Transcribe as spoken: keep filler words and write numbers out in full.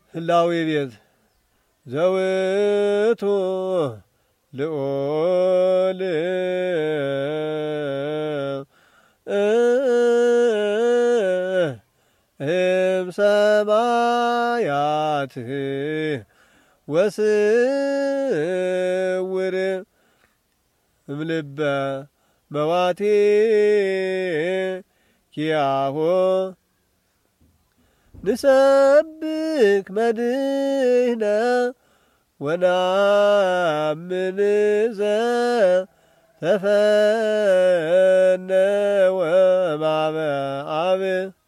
ህላዌ ቤት ዘውቱ ልዑል እምሰማያት ወስውር እምልበ መዋቲ ኪያሆ ንሰብክ መድህነ ወናምን ዘተፈነወ ማበ አብ